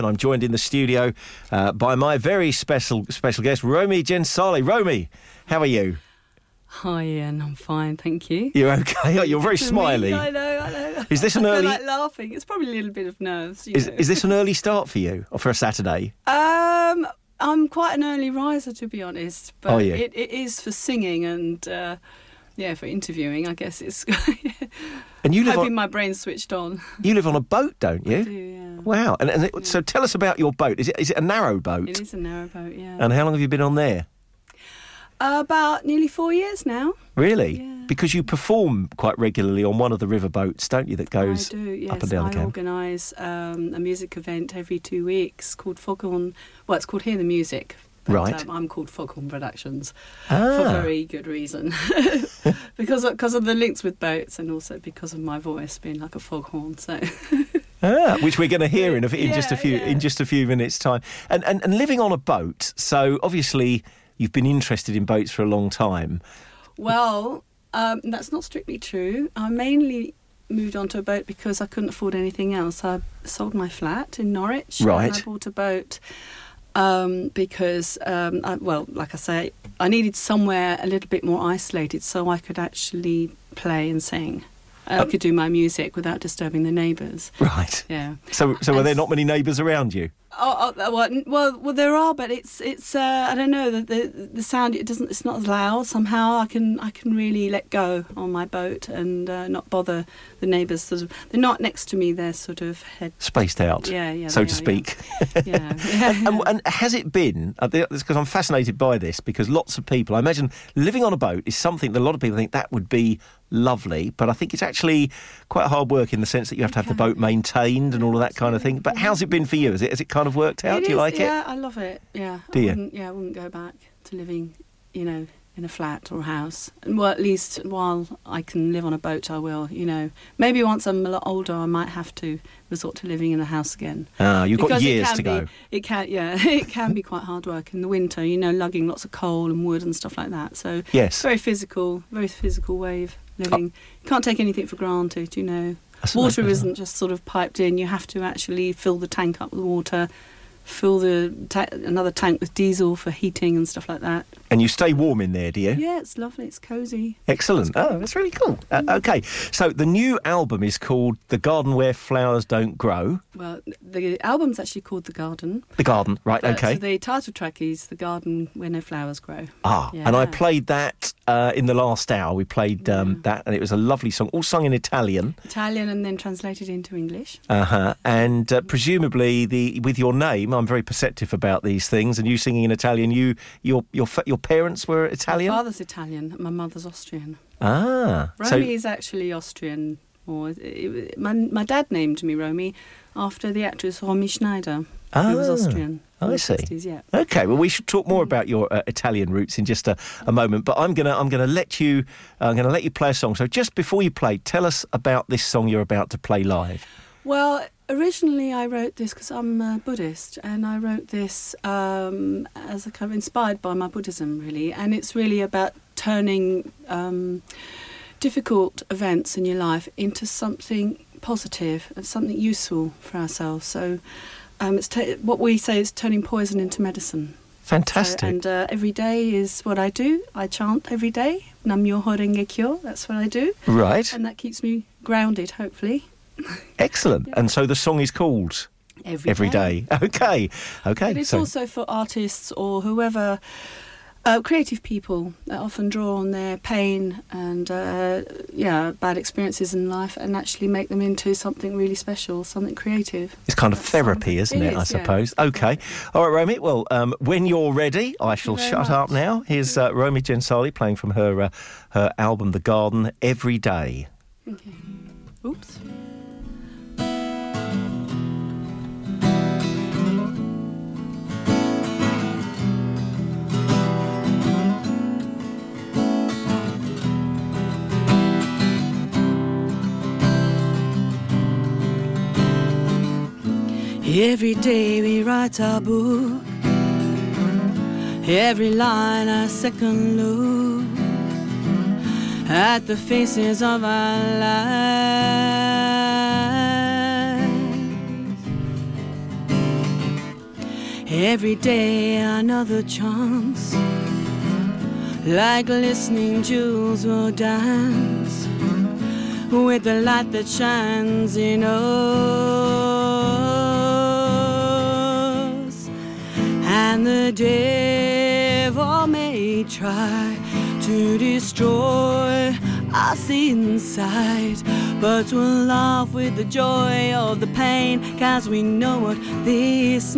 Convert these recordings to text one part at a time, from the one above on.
And I'm joined in the studio by my very special guest, Romy Gensali. Romy, how are you? Hi, Ian. I'm fine, thank you. You're okay? Oh, you're very smiley. I know. Is this an I early... feel like laughing. It's probably a little bit of nerves. Is this an early start for you, or for a Saturday? I'm quite an early riser, to be honest. But Are you? It is for singing and, for interviewing, I guess it's... And you live hoping my brain's switched on. You live on a boat, don't you? I do, yeah. Wow. So tell us about your boat. Is it a narrow boat? It is a narrow boat, yeah. And how long have you been on there? About nearly 4 years now. Really? Yeah. Because you perform quite regularly on one of the river boats, don't you, that goes I do, yes. up and down the I camp? organise a music event every 2 weeks called Foghorn... Well, it's called Hear the Music. But, Right. I'm called Foghorn Productions Ah. for very good reason. because of the links with boats and also because of my voice being like a foghorn. So... Which we're going to hear in just a few minutes' time. And living on a boat, so obviously you've been interested in boats for a long time. Well, that's not strictly true. I mainly moved onto a boat because I couldn't afford anything else. I sold my flat in Norwich. Right. And I bought a boat because, like I say, I needed somewhere a little bit more isolated so I could actually play and sing. I could do my music without disturbing the neighbours. Right. Yeah. So are there not many neighbours around you? Well, there are, but it's I don't know, the sound, it's not as loud. Somehow I can really let go on my boat and not bother the neighbours. They're not next to me. They're sort of Spaced out, so to speak. Yeah. And has it been? Because I'm fascinated by this, because lots of people, I imagine, living on a boat is something that a lot of people think that would be lovely, but I think it's actually quite hard work in the sense that you have to have the boat maintained and all of that kind of thing. But how's it been for you? Has it kind of worked out? Do you like it? Yeah, I love it. Yeah. Do you? I wouldn't go back to living, in a flat or a house. And well, at least while I can live on a boat, I will. Maybe once I'm a lot older, I might have to resort to living in a house again. You've got years to go. It can be quite hard work in the winter. Lugging lots of coal and wood and stuff like that. So yes, very physical way of living. You can't take anything for granted. Water isn't just sort of piped in. You have to actually fill the tank up with water, fill another tank with diesel for heating and stuff like that. And you stay warm in there, do you? Yeah, it's lovely. It's cosy. Excellent. Oh, that's really cool. Okay, so the new album is called The Garden Where Flowers Don't Grow. Well, the album's actually called The Garden. The Garden, right, okay. So the title track is The Garden Where No Flowers Grow. And I played that in the last hour. We played that, and it was a lovely song, all sung in Italian. Italian and then translated into English. And presumably, with your name, I'm very perceptive about these things, and you singing in Italian, your parents were Italian? My father's Italian, my mother's Austrian. Romy is actually Austrian. My dad named me Romy after the actress Romy Schneider, who was Austrian. I see. 60s, yeah. Okay, well, we should talk more about your Italian roots in just a moment. But I'm gonna let you play a song. So just before you play, tell us about this song you're about to play live. Well, originally I wrote this because I'm a Buddhist, and I wrote this as a kind of inspired by my Buddhism, really. And it's really about turning difficult events in your life into something positive and something useful for ourselves. So what we say is turning poison into medicine. Fantastic. Every day is what I do. I chant every day. Nam Myoho Renge Kyo. That's what I do. Right. And that keeps me grounded, hopefully. Excellent. Yeah. And so the song is called Every Day. Okay. But it's also for artists or whoever, creative people that often draw on their pain and bad experiences in life and actually make them into something really special, something creative. It's kind of therapy, isn't it? I suppose. Yeah. Okay. All right, Romy. Well, when you're ready, I shall shut up now. Here's Romy Gensali playing from her album The Garden, Every Day. Okay. Oops. Every day we write our book, every line a second look at the faces of our lives. Every day another chance, like listening jewels will dance with the light that shines in us. And the devil may try to destroy us inside, but we'll laugh with the joy of the pain, 'cause we know what this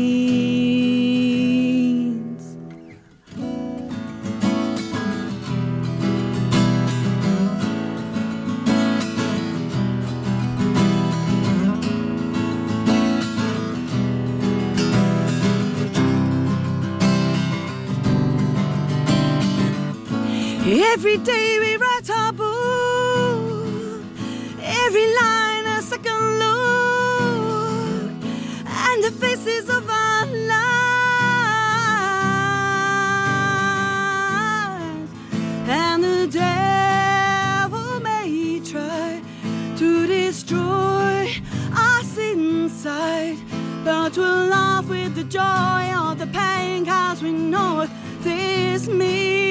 means. Every day we write our book, every line a second look, and the faces of our lives. And the devil may try to destroy us inside, but we'll laugh with the joy of the pain, 'cause we know what this means.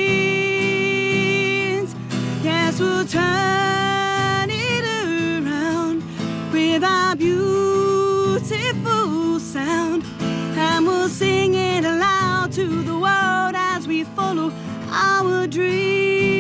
Yes, we'll turn it around with our beautiful sound, and we'll sing it aloud to the world as we follow our dreams.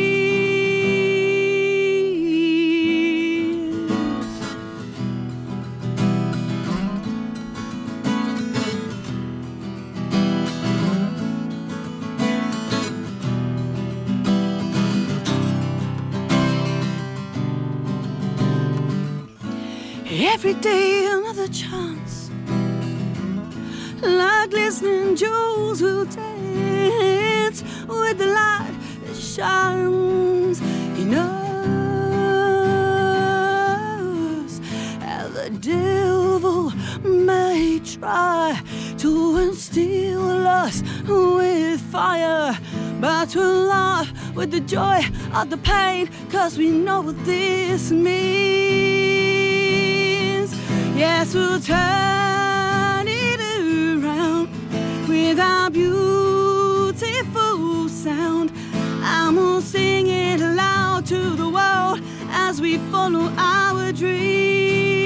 Every day another chance, like listening jewels will dance with the light that shines in us. And the devil may try to instill us with fire, but we'll laugh with the joy of the pain, 'cause we know what this means. Yes, we'll turn it around with our beautiful sound, and we'll sing it aloud to the world as we follow our dreams.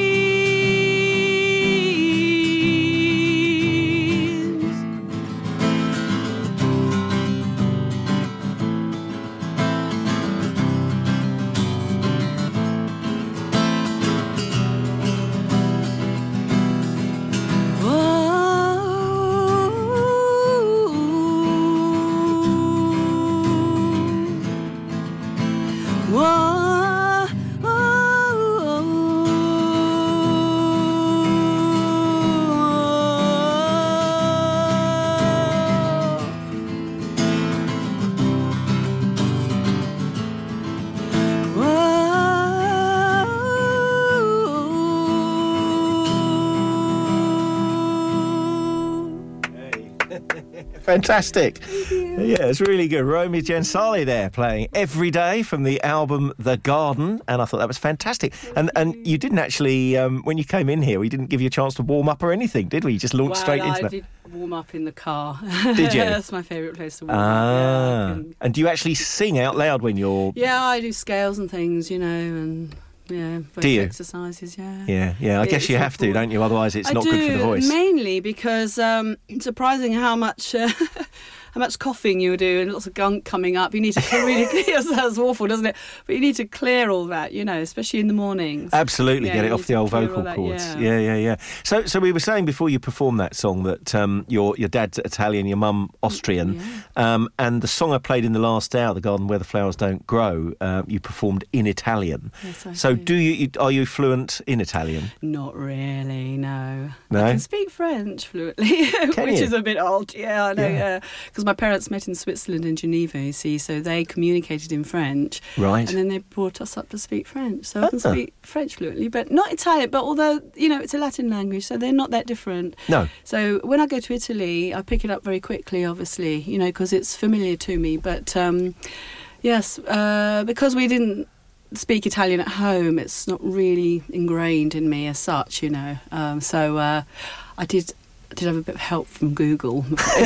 Fantastic. Yeah, it's really good. Romy Gensali there playing Every Day from the album The Garden, and I thought that was fantastic. And you didn't actually, when you came in here, we didn't give you a chance to warm up or anything, did we? You just launched straight into I did warm up in the car. Did you? That's my favourite place to warm up. Yeah, and do you actually sing out loud when you're... Yeah, I do scales and things, you know, and... Yeah, do you? Exercises, yeah. Yeah. I guess you have to, don't you? Otherwise, it's not good for the voice. Mainly because it's surprising how much coughing you do and lots of gunk coming up. You need to really clear. That's awful, doesn't it? But you need to clear all that, you know, especially in the mornings. Absolutely, get it off the old vocal cords. Yeah. So we were saying before you performed that song that your dad's Italian, your mum Austrian, and the song I played in the last hour, The Garden Where the Flowers Don't Grow, you performed in Italian. Yes, I so do. Are you fluent in Italian? Not really, no. No? I can speak French fluently, which is a bit odd. Yeah, I know. Because my parents met in Switzerland in Geneva, you see, so they communicated in French. Right. And then they brought us up to speak French. So I can speak French fluently, but not Italian. But although, you know, it's a Latin language, so they're not that different. No. So when I go to Italy, I pick it up very quickly, obviously, you know, because it's familiar to me. But, yes, because we didn't speak Italian at home, it's not really ingrained in me as such, you know. So I did did have a bit of help from Google.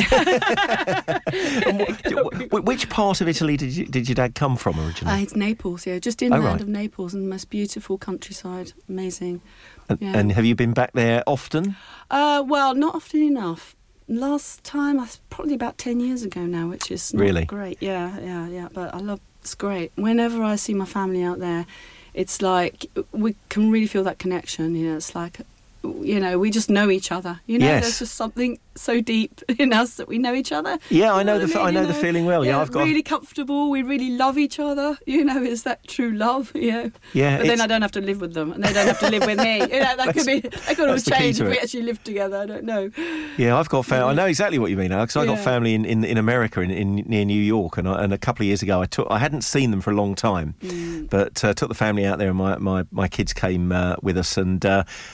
Which part of Italy did your dad come from originally? It's Naples, yeah, just inland of Naples, and the most beautiful countryside. Amazing. And have you been back there often? Well, not often enough. Last time, probably about 10 years ago now, which is really great. Yeah. But it's great. Whenever I see my family out there, it's like we can really feel that connection. It's like, we just know each other. Yes. There's just something so deep in us that we know each other. Yeah, I know the feeling well. Yeah, I've got really comfortable. We really love each other. Is that true love? Yeah. But then I don't have to live with them, and they don't have to live with me. That could all change if we actually live together. I don't know. Yeah, I've got family. I know exactly what you mean, because I got family in America, near New York, and a couple of years ago I hadn't seen them for a long time, but took the family out there, and my kids came with us, and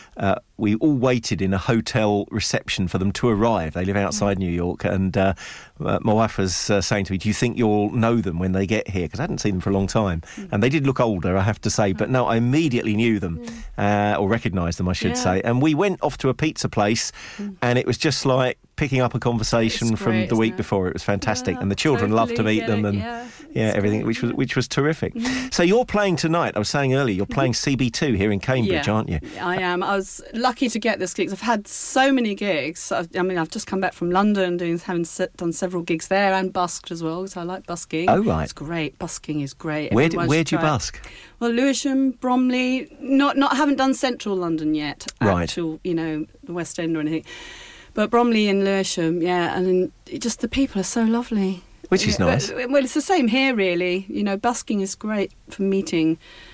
we all waited in a hotel reception for them to arrive. They live outside New York, and my wife was saying to me, do you think you'll know them when they get here? Because I hadn't seen them for a long time. And they did look older, I have to say, but no, I immediately knew them, or recognised them, I should say. And we went off to a pizza place, and it was just like picking up a conversation from the week before. It was fantastic, and the children loved to meet them, and everything, which was terrific. So you're playing tonight. I was saying earlier, you're playing CB2 here in Cambridge, aren't you? I am. I was lucky to get this gig. I've had so many gigs. I've just come back from London, having done several gigs there, and busked as well, because I like busking. Oh, right. It's great. Busking is great. Where do you busk? Well, Lewisham, Bromley. Haven't done central London yet. Right. Actual, the West End or anything. But Bromley and Lewisham, and just the people are so lovely. Which is nice. Well, it's the same here, really. Busking is great for meeting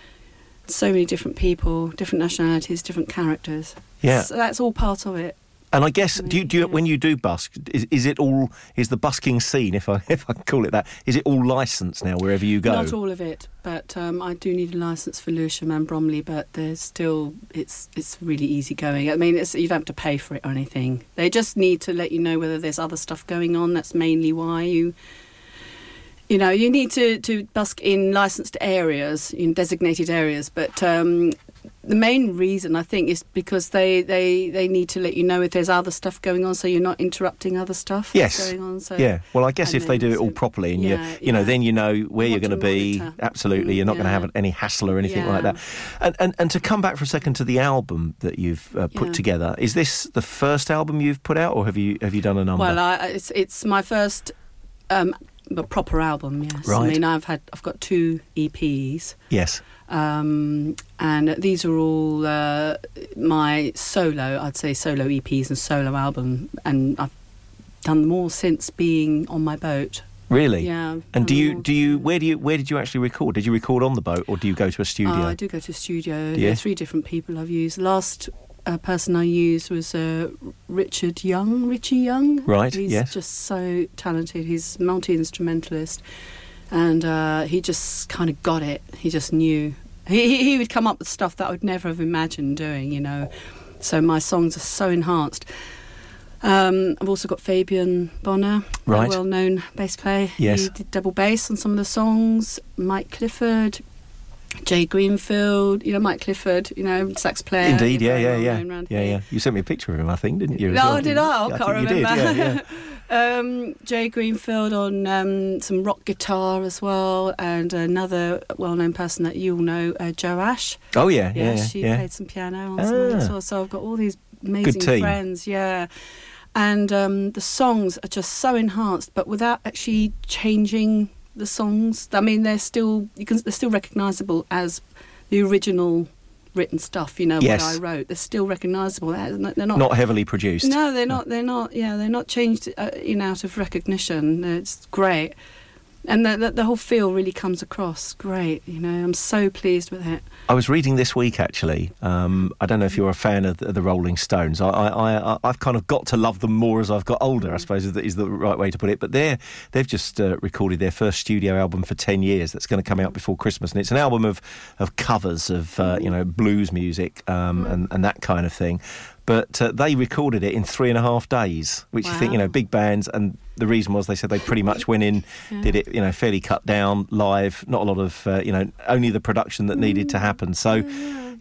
so many different people, different nationalities, different characters. Yeah. So that's all part of it. And I guess, do you when you do busk, is the busking scene, if I call it that, is it all licensed now wherever you go? Not all of it, but I do need a licence for Lewisham and Bromley, but there's still, it's really easy going. I mean, you don't have to pay for it or anything. They just need to let you know whether there's other stuff going on. That's mainly why you need to busk in licensed areas, in designated areas, but the main reason, I think, is because they need to let you know if there's other stuff going on, so you're not interrupting other stuff going on. So, well, I guess if they do it all properly, and then you know where you're going to be. Absolutely, you're not going to have any hassle or anything like that. And to come back for a second to the album that you've put together, is this the first album you've put out, or have you done a number? Well, it's my first proper album. Yes, right. I mean, I've got 2 EPs. Yes. And these are all my solo EPs and solo album, and I've done them all since being on my boat. Really? Yeah. And where did you actually record? Did you record on the boat, or do you go to a studio? I do go to a studio. Yeah. 3 different people I've used. Last person I used was Richie Young. Right. He's just so talented. He's a multi-instrumentalist. And he just kind of got it. He just knew. He would come up with stuff that I would never have imagined doing, So my songs are so enhanced. I've also got Fabian Bonner, right. a well-known bass player. Yes. He did double bass on some of the songs. Mike Clifford, Jay Greenfield, Mike Clifford, sax player. Indeed, yeah. You sent me a picture of him, I think, didn't you? Did I? I can't remember. You did, yeah. Jay Greenfield on some rock guitar as well, and another well-known person that you'll know, Jo Ash. Oh yeah. She played some piano on some as well. So I've got all these amazing friends, and the songs are just so enhanced, but without actually changing the songs. I mean, they're still recognisable as the original written stuff, what I wrote. They're still recognisable. They're not heavily produced. No, they're not. They're not changed out of recognition. It's great, and the whole feel really comes across great. I'm so pleased with it. I was reading this week, actually. I don't know if you're a fan of the Rolling Stones. I've kind of got to love them more as I've got older, I suppose is the right way to put it. But they've just recorded their first studio album for 10 years that's going to come out before Christmas. And it's an album of covers of, blues music and that kind of thing. But they recorded it in 3.5 days, which you think, big bands. And the reason was they said they pretty much went in, did it, fairly cut down, live, not a lot of, only the production that needed to happen. So,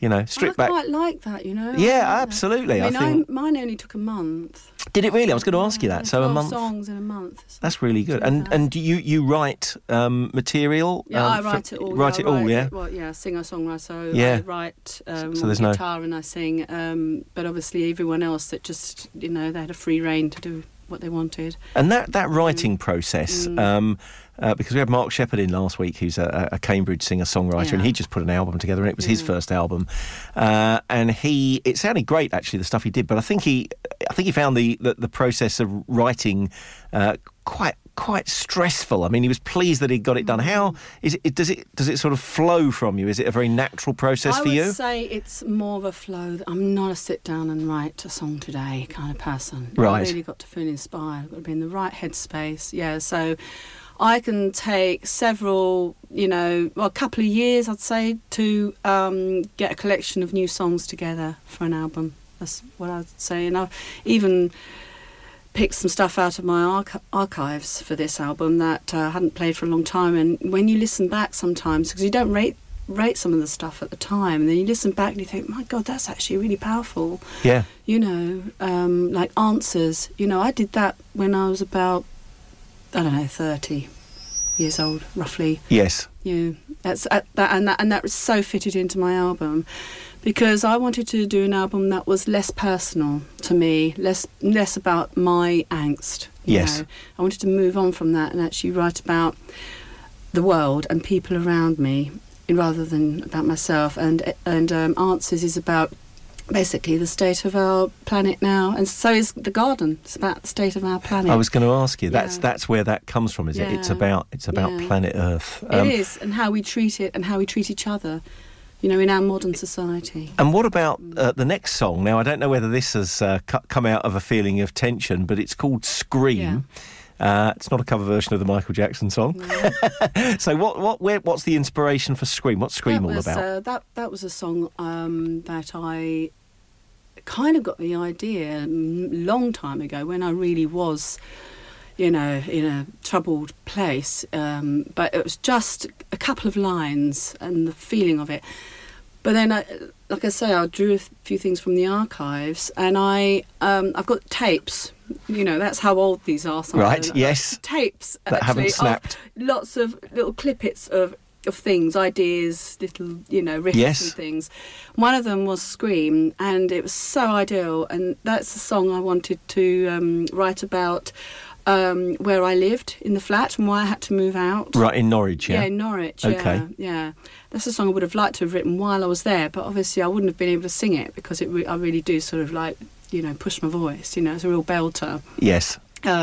strip back. I quite like that, Yeah, absolutely. I think mine only took a month. Did it really? I was going to ask you that. So 12 a month. songs in a month. That's really good. And do you write material? Yeah, I write it all. Write it all, yeah. Well, yeah, singer-songwriter. So yeah. I write so there's guitar and I sing. But obviously, everyone else that just they had a free rein to do what they wanted. And that writing process. Because we had Mark Shepherd in last week, who's a Cambridge singer-songwriter, and he just put an album together, and it was his first album. And it sounded great, actually, the stuff he did. But I think he found the process of writing quite stressful. I mean, he was pleased that he'd got it done. How is it? Does it sort of flow from you? Is it a very natural process for you? I would say it's more of a flow. I'm not a sit down and write a song today kind of person. Right. I've really got to feel inspired. I've got to be in the right headspace. Yeah, so I can take several, a couple of years, I'd say, to get a collection of new songs together for an album. That's what I'd say. And I've even picked some stuff out of my archives for this album that I hadn't played for a long time. And when you listen back sometimes, because you don't rate some of the stuff at the time, and then you listen back and you think, my God, that's actually really powerful. Yeah. Like Answers. I did that when I was about 30 years old, roughly. Yes. That was so fitted into my album, because I wanted to do an album that was less personal to me, less about my angst. Yes. I wanted to move on from that and actually write about the world and people around me, rather than about myself. And Answers is about basically the state of our planet now, and so is The Garden. It's about the state of our planet. I was going to ask you, that's where that comes from, is it? It's about planet Earth. It is, and how we treat it and how we treat each other, in our modern society. And what about the next song? Now, I don't know whether this has come out of a feeling of tension, but it's called Scream. Yeah. It's not a cover version of the Michael Jackson song. No. So what's the inspiration for Scream? What's Scream all about? That was a song that I kind of got the idea a long time ago, when I really was, in a troubled place. But it was just a couple of lines and the feeling of it. But then, like I say, I drew a few things from the archives, and I've got tapes. That's how old these are. Right, yes. Tapes that actually, haven't snapped. Lots of little clippets of things, ideas, little, riffs and things. One of them was Scream, and it was so ideal. And that's the song I wanted to write about where I lived in the flat and why I had to move out. Right, in Norwich, yeah? Yeah, in Norwich, okay. Yeah. That's a song I would have liked to have written while I was there, but obviously I wouldn't have been able to sing it, because I really do sort of like, push my voice, it's a real belter. Yes.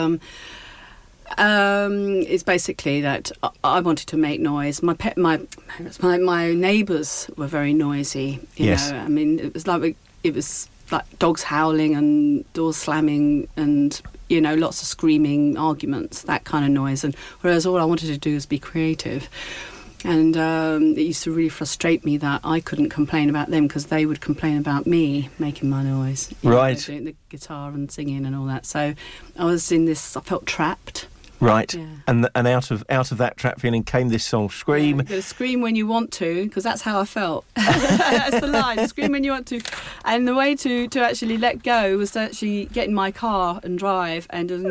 It's basically that I wanted to make noise. My neighbours were very noisy. You know? I mean, it was like dogs howling and doors slamming and lots of screaming, arguments, that kind of noise. And whereas all I wanted to do was be creative. And it used to really frustrate me that I couldn't complain about them, because they would complain about me making my noise. Right. Doing the guitar and singing and all that. So I was in this, I felt trapped. Right, yeah. And out of that trap feeling came this song, Scream. Yeah, scream when you want to, because that's how I felt. That's the line, scream when you want to. And the way to actually let go was to actually get in my car and drive and just,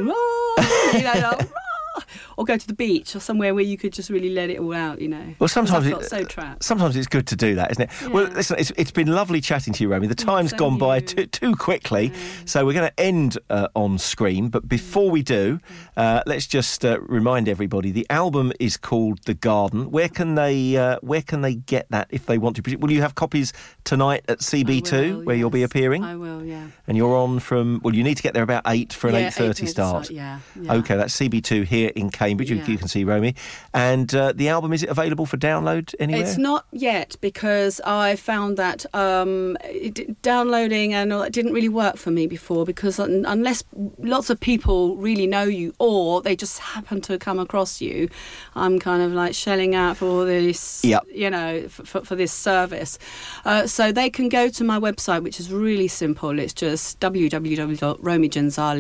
or go to the beach or somewhere where you could just really let it all out, Well, sometimes I felt so trapped. Sometimes it's good to do that, isn't it? Yeah. Well, listen, it's been lovely chatting to you, Romy. The time's gone by too quickly, so we're going to end on Scream. But before we do, let's just remind everybody the album is called The Garden. Where can they get that if they want to? Will you have copies tonight at CB2 where you'll be appearing? I will, yeah. And you're on from, you need to get there about 8 for an 8:30 start. Yeah. Okay, that's CB2 here in Cambridge. You can see Romy. And the album, is it available for download anywhere? It's not yet, because I found that downloading and all that didn't really work for me before, because unless lots of people really know you or they just happen to come across you, I'm kind of like shelling out for all this, for this service. So they can go to my website, which is really simple. It's just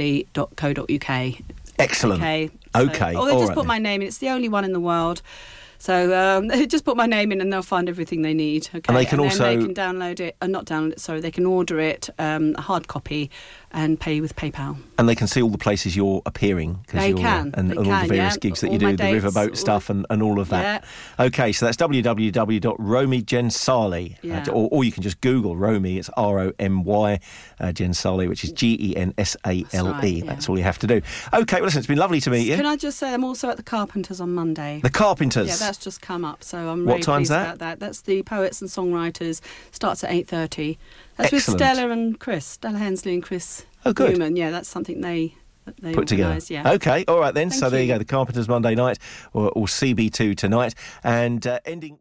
www.romygenzali.co.uk. Excellent. Okay. Okay. Or they just put my name in. It's the only one in the world. So just put my name in and they'll find everything they need. Okay? And they can also... then they can download it, not download it, sorry, they can order it, a hard copy, and pay with PayPal. And they can see all the places you're appearing. They can. And all the various gigs that all you do, the dates, riverboat stuff and all of that. Yeah. OK, so that's www.Romy Gensali. Yeah. Or you can just Google Romy, it's R-O-M-Y, Gensali, which is Gensale. That's right, yeah. That's all you have to do. OK, well, listen, it's been lovely to meet you. Can I just say I'm also at the Carpenters on Monday. The Carpenters? Yeah, that's just come up, so I'm What really time's pleased that? about that. That's the Poets and Songwriters, starts at 8:30. That's Excellent. with Stella and Chris, Stella Hensley and Chris Newman. Yeah, that's something they put together. Yeah. OK, all right then. Thank so there you you. go, the Carpenters Monday night or CB2 tonight. And ending...